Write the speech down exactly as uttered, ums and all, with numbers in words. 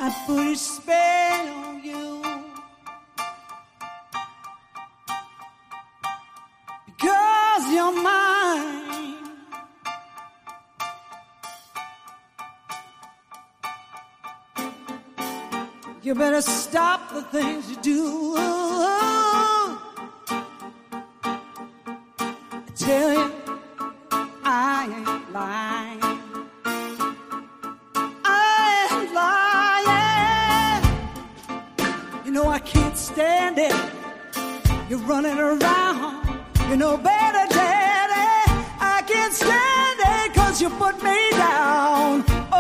I put a spell on you because you're mine. You better stop the things you do. I tell you, I ain't lying. You know I can't stand it. You're running around. You know better, Daddy. I can't stand it 'cause you put me down.